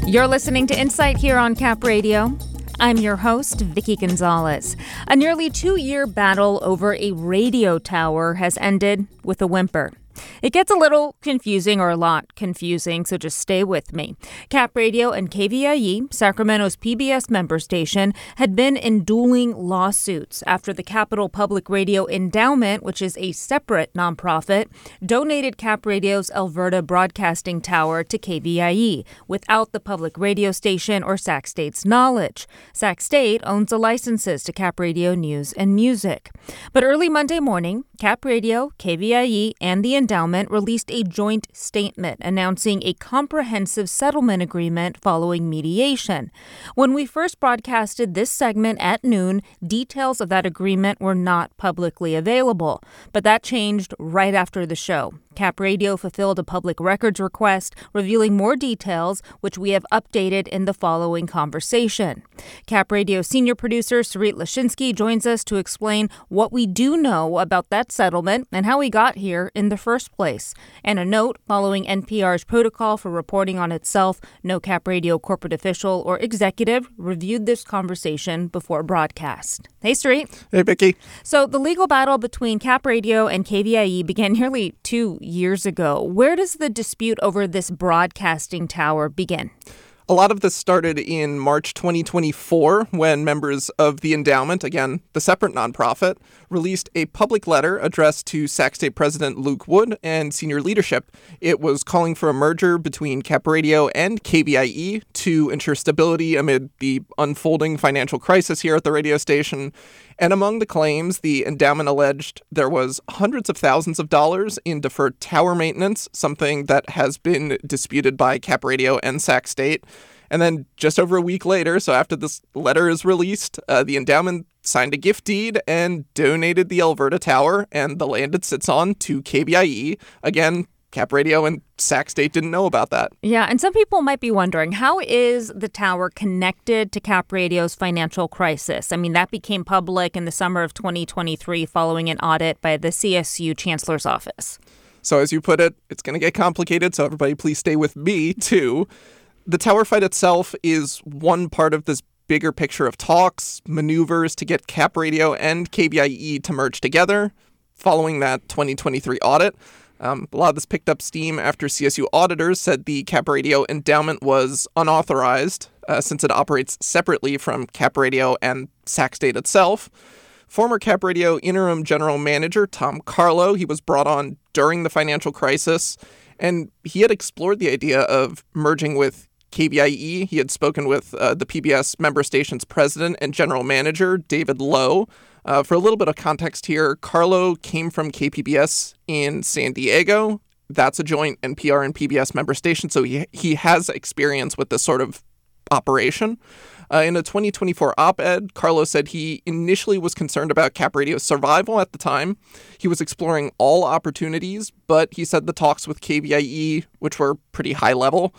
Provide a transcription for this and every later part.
You're listening to Insight here on Cap Radio. I'm your host, Vicky Gonzalez. A nearly 2-year battle over a radio tower has ended with a whimper. It gets a little confusing, or a lot confusing, so just stay with me. Cap Radio and KVIE, Sacramento's PBS member station, had been in dueling lawsuits after the Capital Public Radio Endowment, which is a separate nonprofit, donated Cap Radio's Alberta broadcasting tower to KVIE without the public radio station or Sac State's knowledge. Sac State owns the licenses to Cap Radio News and Music. But early Monday morning, Cap Radio, KVIE, and the Endowment released a joint statement announcing a comprehensive settlement agreement following mediation. When we first broadcasted this segment at noon, details of that agreement were not publicly available. But that changed right after the show. Cap Radio fulfilled a public records request revealing more details, which we have updated in the following conversation. Cap Radio senior producer Sarit Lashinsky joins us to explain what we do know about that settlement and how we got here in the first place. And a note, following NPR's protocol for reporting on itself, no Cap Radio corporate official or executive reviewed this conversation before broadcast. Hey, Sarit. Hey, Vicky. So the legal battle between Cap Radio and KVIE began nearly 2 years ago. Where does the dispute over this broadcasting tower begin? A lot of this started in March 2024 when members of the Endowment, again, the separate nonprofit, released a public letter addressed to Sac State President Luke Wood and senior leadership. It was calling for a merger between Cap Radio and KVIE to ensure stability amid the unfolding financial crisis here at the radio station. And among the claims, the Endowment alleged there was hundreds of thousands of dollars in deferred tower maintenance, something that has been disputed by Cap Radio and Sac State. And then just over a week later, so after this letter is released, the Endowment signed a gift deed and donated the Alberta Tower and the land it sits on to KVIE. Again, Cap Radio and Sac State didn't know about that. Yeah, and some people might be wondering, how is the tower connected to Cap Radio's financial crisis? I mean, that became public in the summer of 2023 following an audit by the CSU Chancellor's office. So as you put it, it's going to get complicated, so everybody please stay with me, too. The tower fight itself is one part of this bigger picture of talks, maneuvers to get Cap Radio and KVIE to merge together following that 2023 audit. A lot of this picked up steam after CSU auditors said the Cap Radio Endowment was unauthorized since it operates separately from Cap Radio and Sac State itself. Former Cap Radio interim general manager Tom Carlo, he was brought on during the financial crisis, and he had explored the idea of merging with KVIE. He had spoken with the PBS member station's president and general manager, David Lowe. For a little bit of context here, Carlo came from KPBS in San Diego. That's a joint NPR and PBS member station, so he has experience with this sort of operation. In a 2024 op-ed, Carlo said he initially was concerned about Cap Radio's survival at the time. He was exploring all opportunities, but he said the talks with KVIE, which were pretty high level,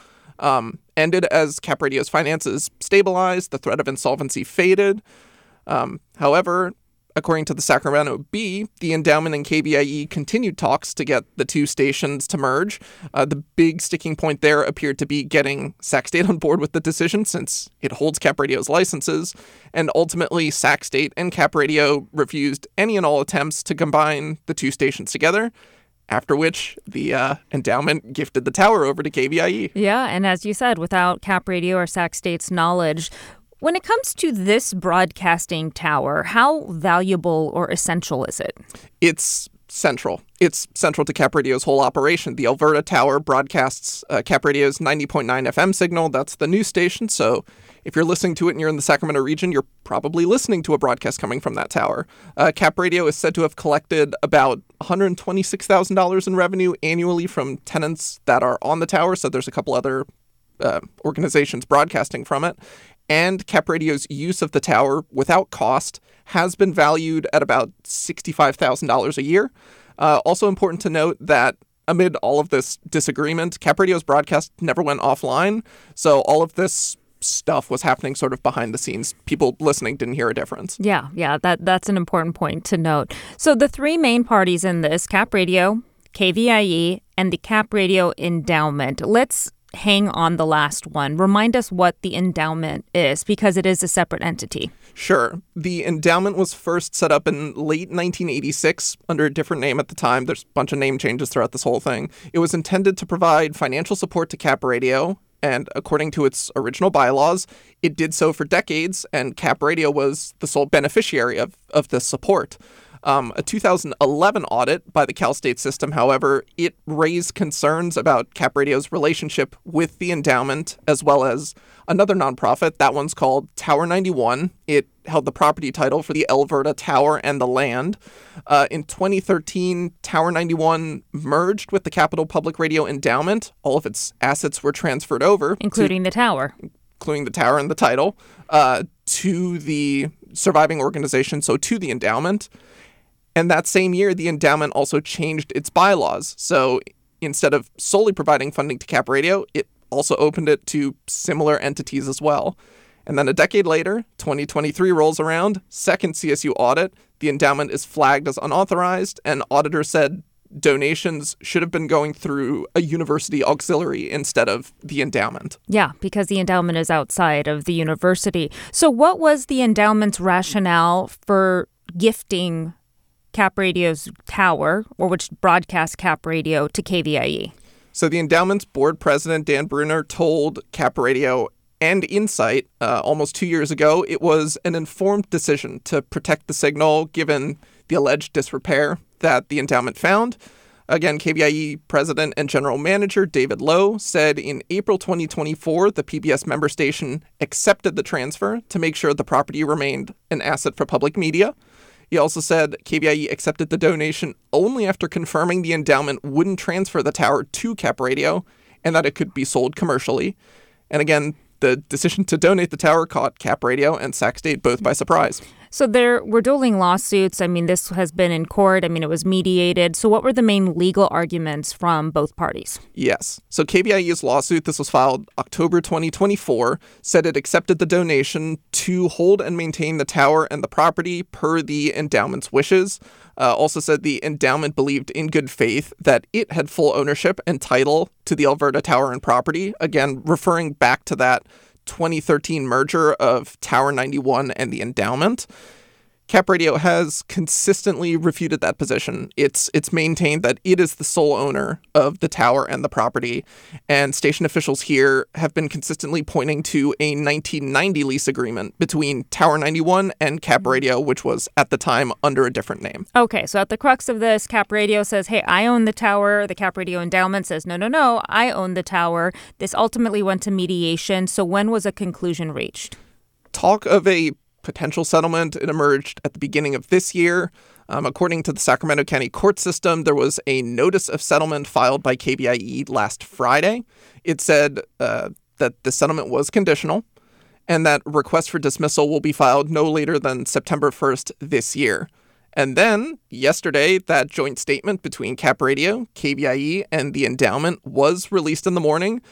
ended as Cap Radio's finances stabilized, the threat of insolvency faded. However, according to the Sacramento Bee, the Endowment and KVIE continued talks to get the two stations to merge. The big sticking point there appeared to be getting Sac State on board with the decision since it holds Cap Radio's licenses. And ultimately, Sac State and Cap Radio refused any and all attempts to combine the two stations together, after which the Endowment gifted the tower over to KVIE. Yeah, and as you said, without Cap Radio or Sac State's knowledge, when it comes to this broadcasting tower, how valuable or essential is it? It's central. It's central to Cap Radio's whole operation. The Alberta Tower broadcasts Cap Radio's 90.9 FM signal. That's the news station. So if you're listening to it and you're in the Sacramento region, you're probably listening to a broadcast coming from that tower. Cap Radio is said to have collected about $126,000 in revenue annually from tenants that are on the tower. So there's a couple other organizations broadcasting from it. And Cap Radio's use of the tower without cost has been valued at about $65,000 a year. Also important to note that amid all of this disagreement, Cap Radio's broadcast never went offline. So all of this stuff was happening sort of behind the scenes. People listening didn't hear a difference. Yeah, that's an important point to note. So the three main parties in this, Cap Radio, KVIE, and the Cap Radio Endowment. Let's hang on the last one. Remind us what the endowment is, because it is a separate entity. Sure. The endowment was first set up in late 1986 under a different name at the time. There's a bunch of name changes throughout this whole thing. It was intended to provide financial support to Cap Radio, and according to its original bylaws, it did so for decades, and Cap Radio was the sole beneficiary of this support. A 2011 audit by the Cal State System, however, it raised concerns about Cap Radio's relationship with the endowment, as well as another nonprofit. That one's called Tower 91. It held the property title for the Alverta Tower and the land. In 2013, Tower 91 merged with the Capital Public Radio Endowment. All of its assets were transferred over. Including the tower. Including the tower and the title, to the surviving organization, so to the endowment. And that same year, the endowment also changed its bylaws. So instead of solely providing funding to Cap Radio, it also opened it to similar entities as well. And then a decade later, 2023 rolls around, second CSU audit, the endowment is flagged as unauthorized, and auditors said donations should have been going through a university auxiliary instead of the endowment. Yeah, because the endowment is outside of the university. So what was the endowment's rationale for gifting Cap Radio's tower, or which broadcast Cap Radio, to KVIE? So the endowment's board president, Dan Bruner, told Cap Radio and Insight almost 2 years ago it was an informed decision to protect the signal given the alleged disrepair that the endowment found. Again, KVIE president and general manager David Lowe said in April 2024 the PBS member station accepted the transfer to make sure the property remained an asset for public media. He also said KVIE accepted the donation only after confirming the endowment wouldn't transfer the tower to Cap Radio and that it could be sold commercially. And again, the decision to donate the tower caught Cap Radio and Sac State both by surprise. So there were dueling lawsuits. I mean, this has been in court. I mean, it was mediated. So what were the main legal arguments from both parties? Yes. So KVIE's lawsuit, this was filed October 2024, said it accepted the donation to hold and maintain the tower and the property per the endowment's wishes. Also said the endowment believed in good faith that it had full ownership and title to the Alverta Tower and property. Again, referring back to that 2013 merger of Tower 91 and the endowment. Cap Radio has consistently refuted that position. It's maintained that it is the sole owner of the tower and the property, and station officials here have been consistently pointing to a 1990 lease agreement between Tower 91 and Cap Radio, which was at the time under a different name. Okay, so at the crux of this, Cap Radio says, hey, I own the tower. The Cap Radio endowment says, no, I own the tower. This ultimately went to mediation. So when was a conclusion reached? Talk of a potential settlement, it emerged at the beginning of this year. According to the Sacramento County court system, there was a notice of settlement filed by KVIE last Friday. It said that the settlement was conditional and that requests for dismissal will be filed no later than September 1st this year. And then yesterday, that joint statement between Cap Radio, KVIE, and the endowment was released in the morning.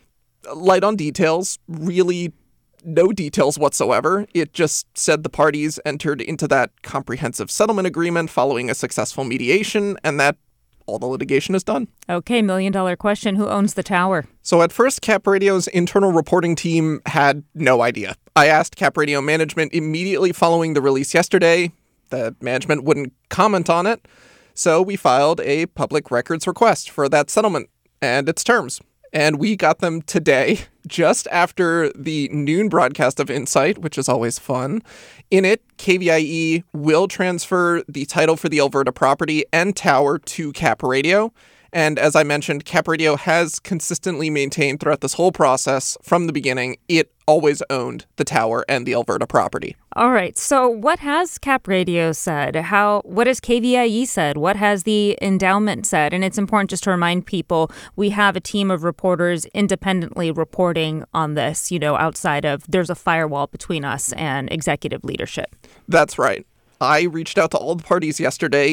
Light on details, really no details whatsoever. It just said the parties entered into that comprehensive settlement agreement following a successful mediation and that all the litigation is done. Okay, million-dollar question. Who owns the tower? So at first, Cap Radio's internal reporting team had no idea. I asked Cap Radio management immediately following the release yesterday. The management wouldn't comment on it. So we filed a public records request for that settlement and its terms. And we got them today, just after the noon broadcast of Insight, which is always fun. In it, KVIE will transfer the title for the Alverta property and tower to Cap Radio. And as I mentioned, Cap Radio has consistently maintained throughout this whole process, from the beginning, it always owned the tower and the Alverta property. All right. So what has Cap Radio said? What has KVIE said? What has the endowment said? And it's important just to remind people, we have a team of reporters independently reporting on this, outside of, there's a firewall between us and executive leadership. That's right. I reached out to all the parties yesterday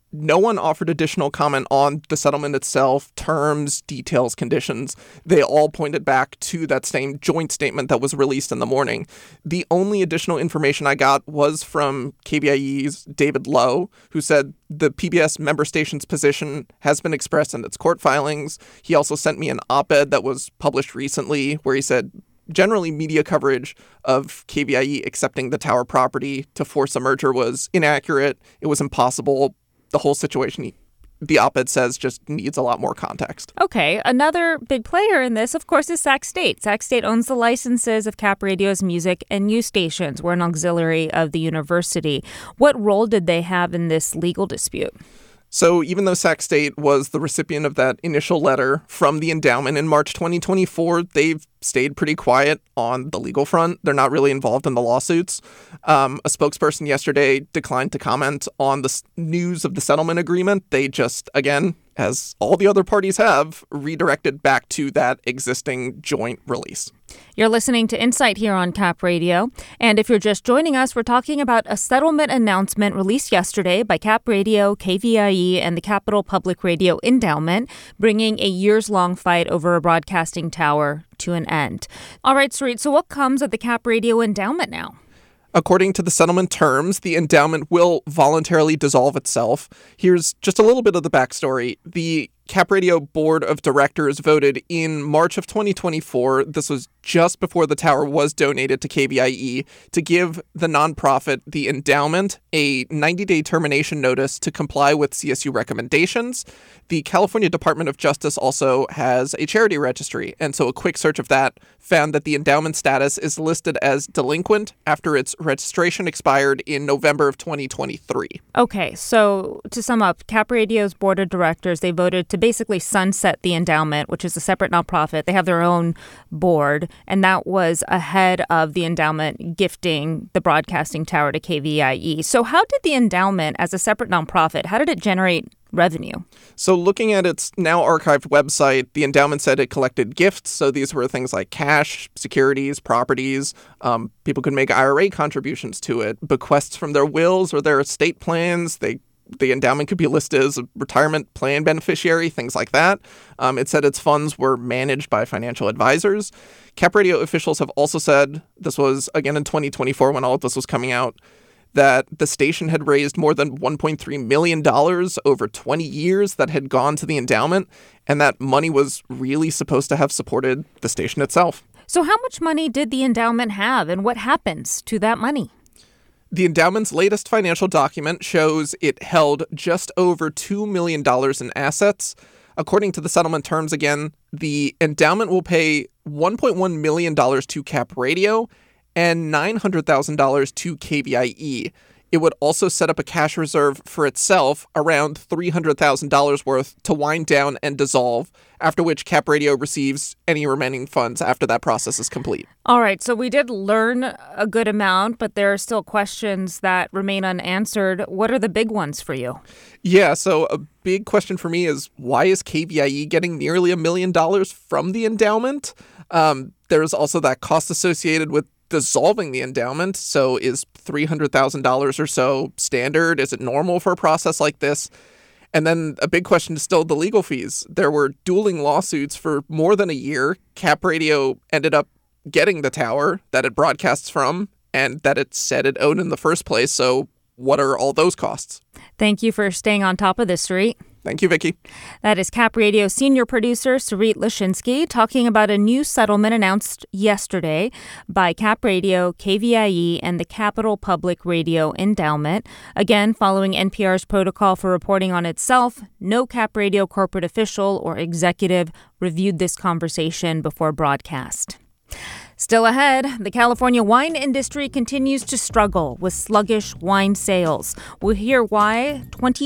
no one offered additional comment on the settlement itself, terms, details, conditions. They all pointed back to that same joint statement that was released in the morning. The only additional information I got was from KVIE's David Lowe, who said the PBS member station's position has been expressed in its court filings. He also sent me an op-ed that was published recently where he said, generally, media coverage of KVIE accepting the tower property to force a merger was inaccurate. It was impossible. The whole situation, the op-ed says, just needs a lot more context. Okay. Another big player in this, of course, is Sac State. Sac State owns the licenses of Cap Radio's music and news stations. We're an auxiliary of the university. What role did they have in this legal dispute? So even though Sac State was the recipient of that initial letter from the endowment in March 2024, they've stayed pretty quiet on the legal front. They're not really involved in the lawsuits. A spokesperson yesterday declined to comment on the news of the settlement agreement. They just, again, as all the other parties have, redirected back to that existing joint release. You're listening to Insight here on Cap Radio. And if you're just joining us, we're talking about a settlement announcement released yesterday by Cap Radio, KVIE, and the Capital Public Radio Endowment, bringing a years-long fight over a broadcasting tower to an end. All right, Sarit, so what comes of the Cap Radio Endowment now? According to the settlement terms, the endowment will voluntarily dissolve itself. Here's just a little bit of the backstory. The Cap Radio Board of Directors voted in March of 2024, this was just before the tower was donated to KVIE, to give the nonprofit, the endowment, a 90-day termination notice to comply with CSU recommendations. The California Department of Justice also has a charity registry, and so a quick search of that found that the endowment status is listed as delinquent after its registration expired in November of 2023. Okay, so to sum up, Cap Radio's Board of Directors, they voted to basically sunset the endowment, which is a separate nonprofit. They have their own board, and that was ahead of the endowment gifting the broadcasting tower to KVIE. So how did the endowment, as a separate nonprofit, how did it generate revenue? So looking at its now archived website, the endowment said it collected gifts. So these were things like cash, securities, properties. People could make IRA contributions to it, bequests from their wills or their estate plans. The endowment could be listed as a retirement plan beneficiary, things like that. It said its funds were managed by financial advisors. Cap Radio officials have also said, this was again in 2024 when all of this was coming out, that the station had raised more than $1.3 million over 20 years that had gone to the endowment, and that money was really supposed to have supported the station itself. So how much money did the endowment have, and what happens to that money? The endowment's latest financial document shows it held just over $2 million in assets. According to the settlement terms, again, the endowment will pay $1.1 million to Cap Radio and $900,000 to KVIE. It would also set up a cash reserve for itself, around $300,000 worth, to wind down and dissolve, after which Cap Radio receives any remaining funds after that process is complete. All right, so we did learn a good amount, but there are still questions that remain unanswered. What are the big ones for you? Yeah, so a big question for me is, why is KVIE getting nearly $1 million from the endowment? There's also that cost associated with dissolving the endowment. So is $300,000 or so standard? Is it normal for a process like this? And then a big question is still the legal fees. There were dueling lawsuits for more than a year. Cap Radio ended up getting the tower that it broadcasts from and that it said it owned in the first place. So what are all those costs? Thank you for staying on top of this, Sarit. Thank you, Vicky. That is Cap Radio senior producer Sarit Lashinsky talking about a new settlement announced yesterday by Cap Radio, KVIE, and the Capital Public Radio Endowment. Again, following NPR's protocol for reporting on itself, no Cap Radio corporate official or executive reviewed this conversation before broadcast. Still ahead, the California wine industry continues to struggle with sluggish wine sales. We'll hear why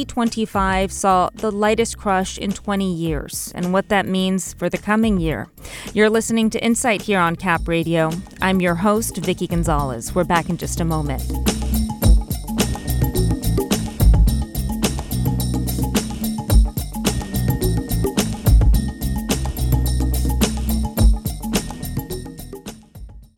2025 saw the lightest crush in 20 years and what that means for the coming year. You're listening to Insight here on Cap Radio. I'm your host, Vicky Gonzalez. We're back in just a moment.